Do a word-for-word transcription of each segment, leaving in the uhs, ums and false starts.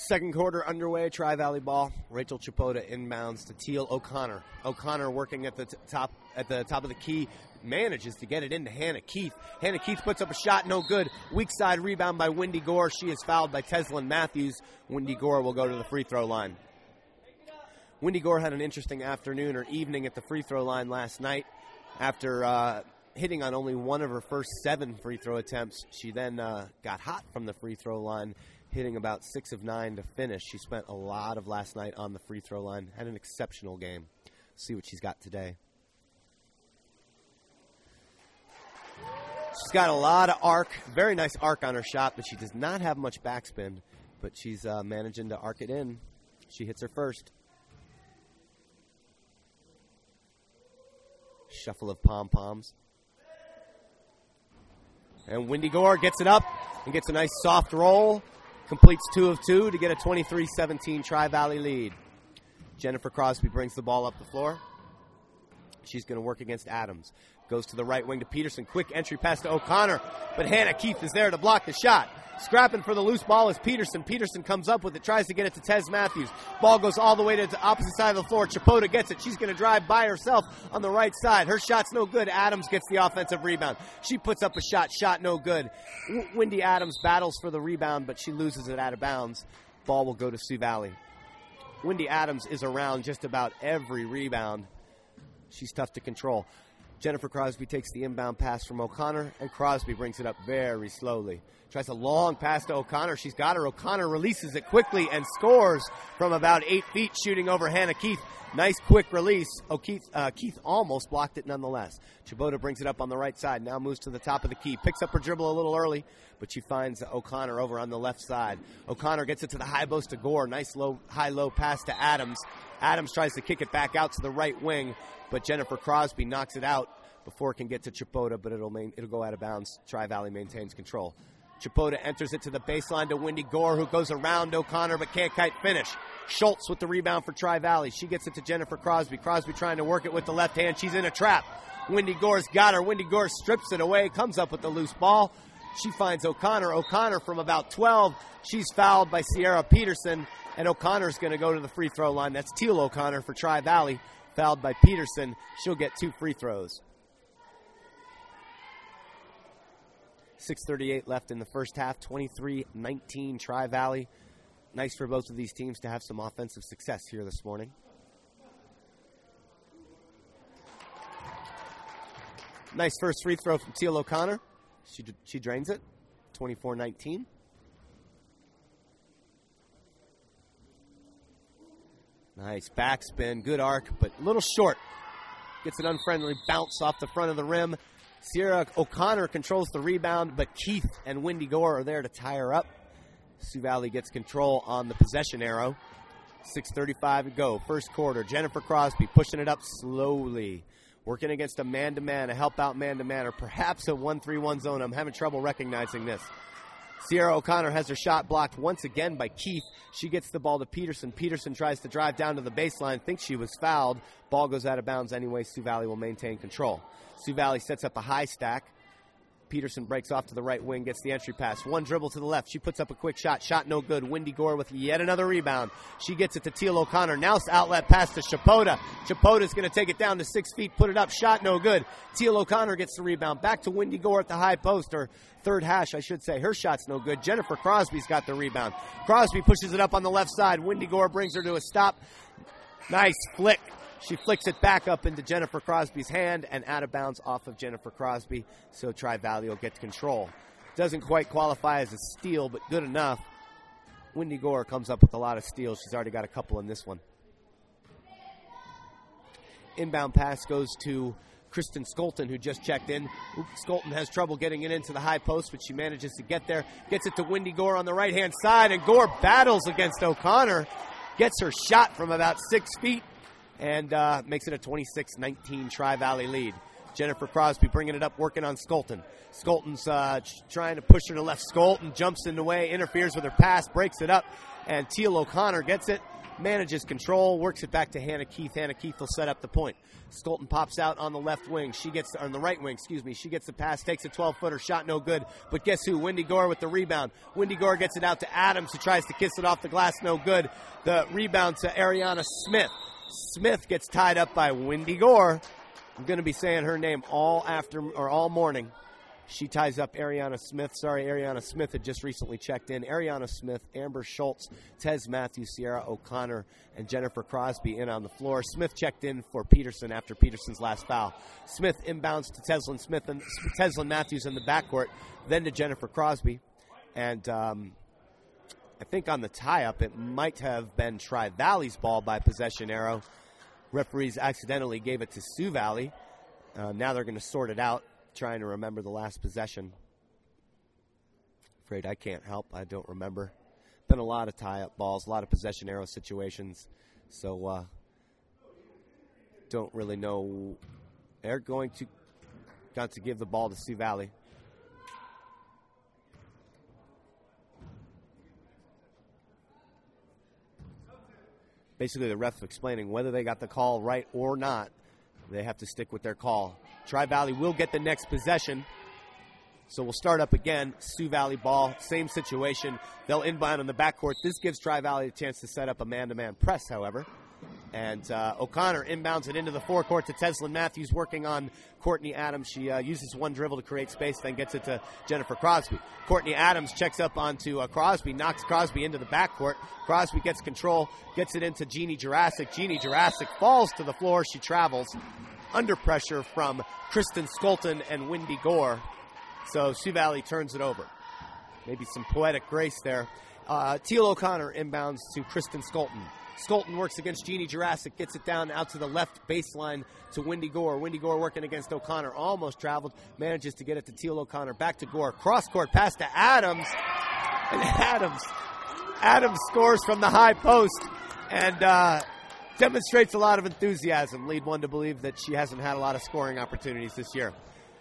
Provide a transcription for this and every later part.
Second quarter underway, Tri-Valley ball. Rachel Chapota inbounds to Teal O'Connor. O'Connor working at the t- top at the top of the key, manages to get it into Hannah Keith. Hannah Keith puts up a shot, no good. Weak side rebound by Wendy Gore. She is fouled by Teslyn Matthews. Wendy Gore will go to the free throw line. Wendy Gore had an interesting afternoon or evening at the free throw line last night. After uh, hitting on only one of her first seven free throw attempts, she then uh, got hot from the free throw line, hitting about six of nine to finish. She spent a lot of last night on the free throw line. Had an exceptional game. See what she's got today. She's got a lot of arc, very nice arc on her shot, but she does not have much backspin. But she's uh, managing to arc it in. She hits her first. Shuffle of pom-poms. And Wendy Gore gets it up and gets a nice soft roll. Completes two of two to get a twenty-three seventeen Tri-Valley lead. Jennifer Crosby brings the ball up the floor. She's going to work against Adams. Goes to the right wing to Peterson. Quick entry pass to O'Connor, but Hannah Keith is there to block the shot. Scrapping for the loose ball is Peterson. Peterson comes up with it, tries to get it to Tez Matthews. Ball goes all the way to the opposite side of the floor. Chapota gets it. She's going to drive by herself on the right side. Her shot's no good. Adams gets the offensive rebound. She puts up a shot. Shot no good. W- Wendy Adams battles for the rebound, but she loses it out of bounds. Ball will go to Sioux Valley. Wendy Adams is around just about every rebound. She's tough to control. Jennifer Crosby takes the inbound pass from O'Connor, and Crosby brings it up very slowly. Tries a long pass to O'Connor. She's got her. O'Connor releases it quickly and scores from about eight feet, shooting over Hannah Keith. Nice quick release. O'Keith, uh, Keith almost blocked it nonetheless. Chapota brings it up on the right side, now moves to the top of the key. Picks up her dribble a little early, but she finds O'Connor over on the left side. O'Connor gets it to the high post to Gore. Nice low, high-low pass to Adams. Adams tries to kick it back out to the right wing, but Jennifer Crosby knocks it out before it can get to Chapota, but it'll main, it'll go out of bounds. Tri-Valley maintains control. Chapota enters it to the baseline to Wendy Gore, who goes around O'Connor but can't quite finish. Schultz with the rebound for Tri-Valley. She gets it to Jennifer Crosby. Crosby trying to work it with the left hand. She's in a trap. Wendy Gore's got her. Wendy Gore strips it away, comes up with the loose ball. She finds O'Connor. O'Connor from about twelve. She's fouled by Sierra Peterson, and O'Connor's going to go to the free throw line. That's Teal O'Connor for Tri-Valley, fouled by Peterson. She'll get two free throws. six thirty-eight left in the first half, twenty-three nineteen Tri-Valley. Nice for both of these teams to have some offensive success here this morning. Nice first free throw from Teal O'Connor. She, she drains it, twenty-four nineteen. Nice backspin, good arc, but a little short. Gets an unfriendly bounce off the front of the rim. Sierra O'Connor controls the rebound, but Keith and Wendy Gore are there to tie her up. Sioux Valley gets control on the possession arrow. six thirty-five to go. First quarter. Jennifer Crosby pushing it up slowly. Working against a man-to-man, a help-out man-to-man, or perhaps a one three one zone. I'm having trouble recognizing this. Sierra O'Connor has her shot blocked once again by Keith. She gets the ball to Peterson. Peterson tries to drive down to the baseline, thinks she was fouled. Ball goes out of bounds anyway. Sioux Valley will maintain control. Sioux Valley sets up a high stack. Peterson breaks off to the right wing, gets the entry pass. One dribble to the left. She puts up a quick shot. Shot no good. Wendy Gore with yet another rebound. She gets it to Teal O'Connor. Now outlet pass to Chapota. Chapota's going to take it down to six feet, put it up. Shot no good. Teal O'Connor gets the rebound. Back to Wendy Gore at the high post, or third hash, I should say. Her shot's no good. Jennifer Crosby's got the rebound. Crosby pushes it up on the left side. Wendy Gore brings her to a stop. Nice flick. She flicks it back up into Jennifer Crosby's hand and out of bounds off of Jennifer Crosby, so Tri-Valley will get control. Doesn't quite qualify as a steal, but good enough. Wendy Gore comes up with a lot of steals. She's already got a couple in this one. Inbound pass goes to Kristen Skolton, who just checked in. Skolton has trouble getting it into the high post, but she manages to get there. Gets it to Wendy Gore on the right-hand side, and Gore battles against O'Connor. Gets her shot from about six feet. And uh, makes it a twenty-six nineteen Tri-Valley lead. Jennifer Crosby bringing it up, working on Skolton. Skolton's uh, trying to push her to left. Skolton jumps in the way, interferes with her pass, breaks it up, and Teal O'Connor gets it. manages control, works it back to Hannah Keith. Hannah Keith will set up the point. Skolten pops out on the left wing. She gets, on the right wing, excuse me. She gets the pass, takes a twelve-footer, shot no good. But guess who? Wendy Gore with the rebound. Wendy Gore gets it out to Adams, who tries to kiss it off the glass, no good. The rebound to Ariana Smith. Smith gets tied up by Wendy Gore. I'm going to be saying her name all after or all morning. She ties up Ariana Smith. Sorry, Ariana Smith had just recently checked in. Ariana Smith, Amber Schultz, Tez Matthews, Sierra O'Connor, and Jennifer Crosby in on the floor. Smith checked in for Peterson after Peterson's last foul. Smith inbounds to Teslin Smith and Teslin Matthews in the backcourt, then to Jennifer Crosby. And um, I think on the tie-up, it might have been Tri-Valley's ball by possession arrow. Referees accidentally gave it to Sioux Valley. Uh, now they're going to sort it out. Trying to remember the last possession. Afraid I can't help. I don't remember. Been a lot of tie-up balls, a lot of possession arrow situations. So, uh, don't really know. They're going to got to give the ball to Sioux Valley. Basically, the refs explaining whether they got the call right or not. They have to stick with their call. Tri-Valley will get the next possession. So we'll start up again. Sioux Valley ball, same situation. They'll inbound in the backcourt. This gives Tri-Valley a chance to set up a man-to-man press, however. And uh, O'Connor inbounds it into the forecourt to Teslin Matthews, working on Courtney Adams. She uh, uses one dribble to create space, then gets it to Jennifer Crosby. Courtney Adams checks up onto uh, Crosby, knocks Crosby into the backcourt. Crosby gets control, gets it into Jeannie Jurassic. Jeannie Jurassic falls to the floor. She travels under pressure from Kristen Skolten and Wendy Gore. So Sioux Valley turns it over. Maybe some poetic grace there. Uh, Teal O'Connor inbounds to Kristen Skolten. Skolten works against Jeannie Jurassic, gets it down out to the left baseline to Wendy Gore. Wendy Gore working against O'Connor, almost traveled, manages to get it to Teal O'Connor. Back to Gore, cross-court pass to Adams, and Adams, Adams scores from the high post and uh, demonstrates a lot of enthusiasm. Lead one to believe that she hasn't had a lot of scoring opportunities this year.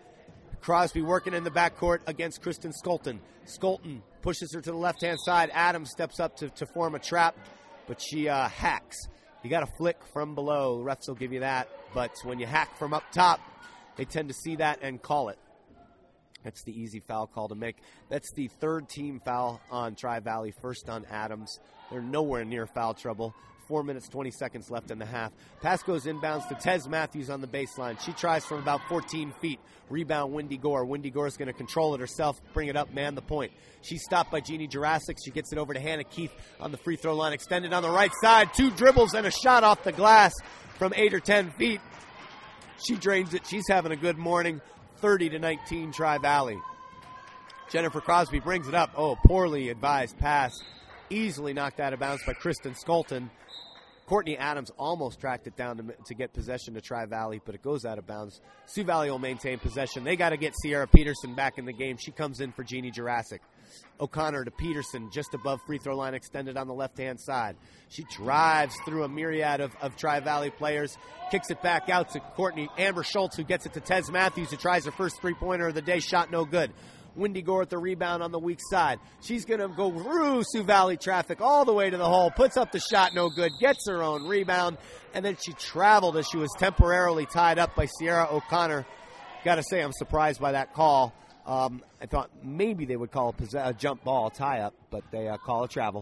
Crosby working in the backcourt against Kristen Skolten. Skolten pushes her to the left-hand side. Adams steps up to, to form a trap, but she uh, hacks. You got to flick from below. Refs will give you that. But when you hack from up top, they tend to see that and call it. That's the easy foul call to make. That's the third team foul on Tri-Valley, first on Adams. They're nowhere near foul trouble. Four minutes, twenty seconds left in the half. Pass goes inbounds to Tez Matthews on the baseline. She tries from about fourteen feet. Rebound, Wendy Gore. Wendy Gore is going to control it herself, bring it up, man the point. She's stopped by Jeannie Jurassic. She gets it over to Hannah Keith on the free throw line. Extended on the right side. Two dribbles and a shot off the glass from eight or ten feet. She drains it. She's having a good morning. thirty to nineteen Tri-Valley. Jennifer Crosby brings it up. Oh, poorly advised pass. Easily knocked out of bounds by Kristen Skolten. Courtney Adams almost tracked it down to, to get possession to Tri-Valley, but it goes out of bounds. Sioux Valley will maintain possession. They got to get Sierra Peterson back in the game. She comes in for Jeannie Jurassic. O'Connor to Peterson, just above free throw line, extended on the left-hand side. She drives through a myriad of, of Tri-Valley players, kicks it back out to Courtney Amber Schultz, who gets it to Tez Matthews, who tries her first three-pointer of the day, shot no good. Wendy Gore with the rebound on the weak side. She's going to go through Sioux Valley traffic all the way to the hole, puts up the shot, no good, gets her own rebound, and then she traveled as she was temporarily tied up by Sierra O'Connor. Got to say, I'm surprised by that call. Um, I thought maybe they would call a, pos- a jump ball, a tie-up, but they uh, call a travel.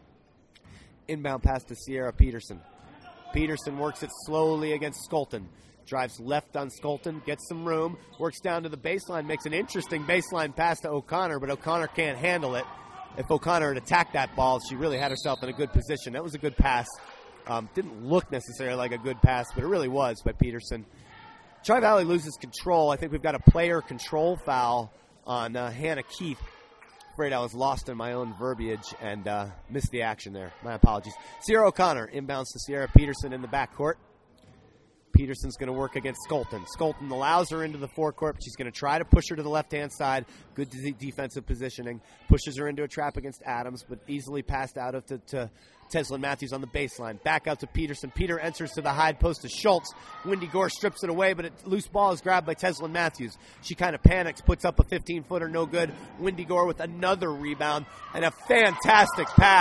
Inbound pass to Sierra Peterson. Peterson works it slowly against Skolten. Drives left on Skolten, gets some room, works down to the baseline, makes an interesting baseline pass to O'Connor, but O'Connor can't handle it. If O'Connor had attacked that ball, she really had herself in a good position. That was a good pass. Um, didn't look necessarily like a good pass, but it really was by Peterson. Tri-Valley loses control. I think we've got a player control foul on uh, Hannah Keith. Afraid I was lost in my own verbiage and uh, missed the action there. My apologies. Sierra O'Connor inbounds to Sierra Peterson in the backcourt. Peterson's going to work against Skolten. Skolten allows her into the forecourt. She's going to try to push her to the left-hand side. Good de- defensive positioning. Pushes her into a trap against Adams, but easily passed out of to, to Teslin Matthews on the baseline. Back out to Peterson. Peter enters to the high post to Schultz. Wendy Gore strips it away, but a loose ball is grabbed by Teslin Matthews. She kind of panics, puts up a fifteen-footer, no good. Wendy Gore with another rebound and a fantastic pass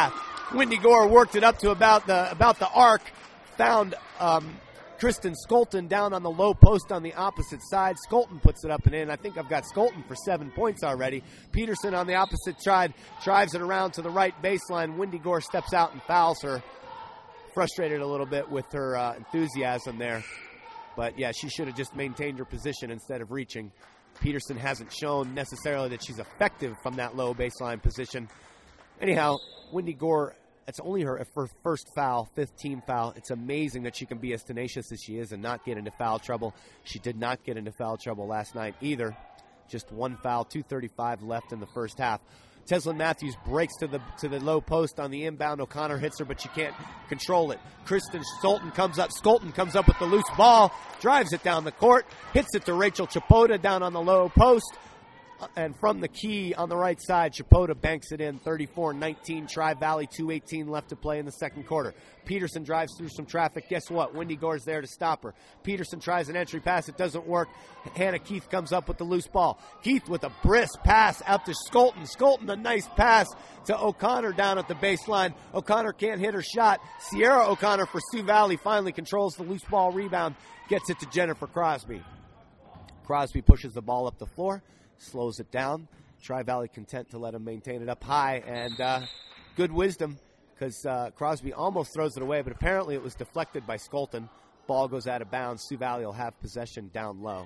Wendy Gore worked it up to about the about the arc, found um, Kristen Skolton down on the low post on the opposite side. Skolton puts it up and in. I think I've got Skolton for seven points already. Peterson on the opposite side drives it around to the right baseline. Wendy Gore steps out and fouls her. Frustrated a little bit with her uh, enthusiasm there. But, yeah, she should have just maintained her position instead of reaching. Peterson hasn't shown necessarily that she's effective from that low baseline position. Anyhow, Wendy Gore, that's only her first foul, fifth team foul. It's amazing that she can be as tenacious as she is and not get into foul trouble. She did not get into foul trouble last night either. Just one foul, two thirty-five left in the first half. Teslin Matthews breaks to the to the low post on the inbound. O'Connor hits her, but she can't control it. Kristen Skolton comes up. Skolton comes up with the loose ball, drives it down the court, hits it to Rachel Chapota down on the low post. And from the key on the right side, Chapota banks it in, thirty-four nineteen, Tri-Valley, two eighteen left to play in the second quarter. Peterson drives through some traffic. Guess what? Wendy Gore's there to stop her. Peterson tries an entry pass. It doesn't work. Hannah Keith comes up with the loose ball. Keith with a brisk pass out to Skolton. Skolton, a nice pass to O'Connor down at the baseline. O'Connor can't hit her shot. Sierra O'Connor for Sioux Valley finally controls the loose ball rebound, gets it to Jennifer Crosby. Crosby pushes the ball up the floor, slows it down. Tri-Valley content to let him maintain it up high, and uh, good wisdom because uh, Crosby almost throws it away, but apparently it was deflected by Skolton. Ball goes out of bounds. Sioux Valley will have possession down low.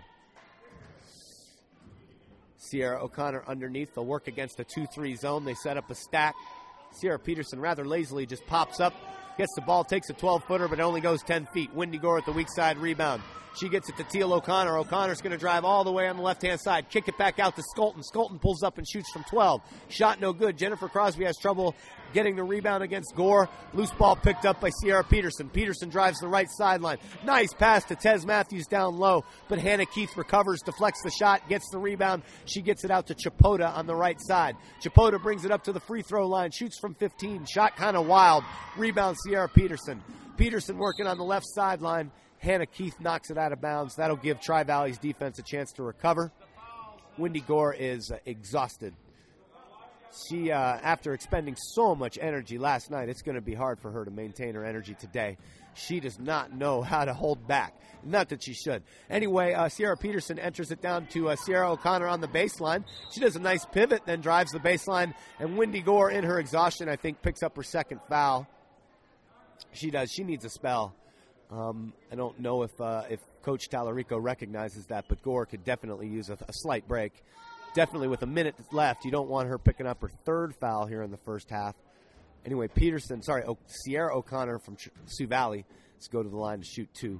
Sierra O'Connor underneath. They'll work against a two three zone. They set up a stack. Sierra Peterson rather lazily just pops up, gets the ball, takes a twelve-footer, but it only goes ten feet. Wendy Gore at the weak side rebound. She gets it to Teal O'Connor. O'Connor's going to drive all the way on the left-hand side. Kick it back out to Skolton. Skolton pulls up and shoots from twelve. Shot no good. Jennifer Crosby has trouble getting the rebound against Gore. Loose ball picked up by Sierra Peterson. Peterson drives the right sideline. Nice pass to Tez Matthews down low, but Hannah Keith recovers, deflects the shot, gets the rebound. She gets it out to Chapota on the right side. Chapota brings it up to the free throw line, shoots from fifteen. Shot kind of wild. Rebound Sierra Peterson. Peterson working on the left sideline. Hannah Keith knocks it out of bounds. That'll give Tri-Valley's defense a chance to recover. Wendy Gore is uh, exhausted. She, uh, after expending so much energy last night, it's going to be hard for her to maintain her energy today. She does not know how to hold back. Not that she should. Anyway, uh, Sierra Peterson enters it down to uh, Sierra O'Connor on the baseline. She does a nice pivot, then drives the baseline. And Wendy Gore, in her exhaustion, I think, picks up her second foul. She does. She needs a spell. Um, I don't know if uh, if Coach Tallarico recognizes that, but Gore could definitely use a, a slight break. Definitely with a minute left, you don't want her picking up her third foul here in the first half. Anyway, Peterson, sorry, o- Sierra O'Connor from Ch- Sioux Valley, let's go to the line to shoot two.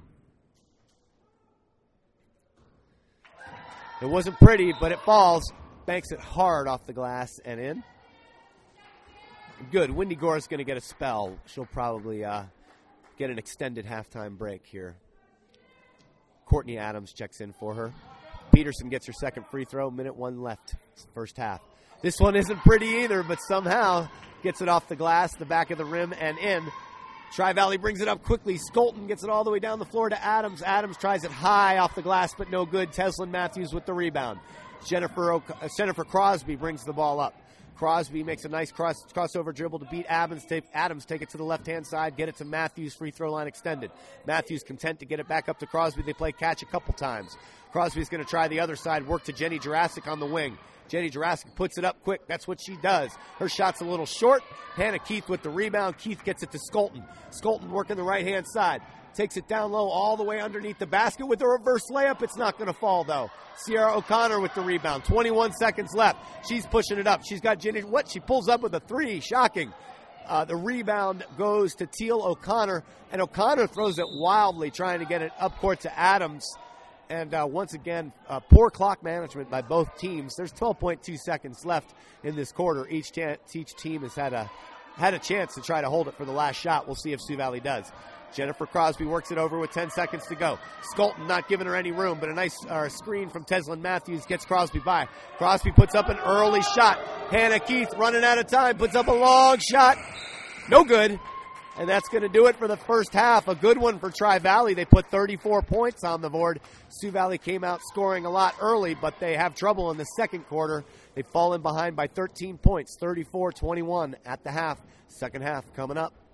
It wasn't pretty, but it falls. Banks it hard off the glass and in. Good. Wendy Gore is going to get a spell. She'll probably uh, get an extended halftime break here. Courtney Adams checks in for her. Peterson gets her second free throw. Minute one left, first half. This one isn't pretty either, but somehow gets it off the glass, the back of the rim, and in. Tri-Valley brings it up quickly. Skolton gets it all the way down the floor to Adams. Adams tries it high off the glass, but no good. Teslin Matthews with the rebound. Jennifer o- uh, Jennifer Crosby brings the ball up. Crosby makes a nice cross crossover dribble to beat Adams. Take, Adams take it to the left-hand side, get it to Matthews, free throw line extended. Matthews content to get it back up to Crosby. They play catch a couple times. Crosby's going to try the other side, work to Jenny Jurassic on the wing. Jenny Jurassic puts it up quick. That's what she does. Her shot's a little short. Hannah Keith with the rebound. Keith gets it to Skolton. Skolton working the right-hand side. Takes it down low all the way underneath the basket with a reverse layup. It's not going to fall, though. Sierra O'Connor with the rebound. twenty-one seconds left. She's pushing it up. She's got Jenny. What? She pulls up with a three. Shocking. Uh, the rebound goes to Teal O'Connor, and O'Connor throws it wildly, trying to get it up court to Adams. And uh, once again, uh, poor clock management by both teams. There's twelve point two seconds left in this quarter. Each, ta- each team has had a had a chance to try to hold it for the last shot. We'll see if Sioux Valley does. Jennifer Crosby works it over with ten seconds to go. Skolton not giving her any room, but a nice uh, screen from Teslin Matthews gets Crosby by. Crosby puts up an early shot. Hannah Keith running out of time, puts up a long shot. No good. And that's going to do it for the first half. A good one for Tri-Valley. They put thirty-four points on the board. Sioux Valley came out scoring a lot early, but they have trouble in the second quarter. They've fallen behind by thirteen points, thirty-four twenty-one at the half. Second half coming up.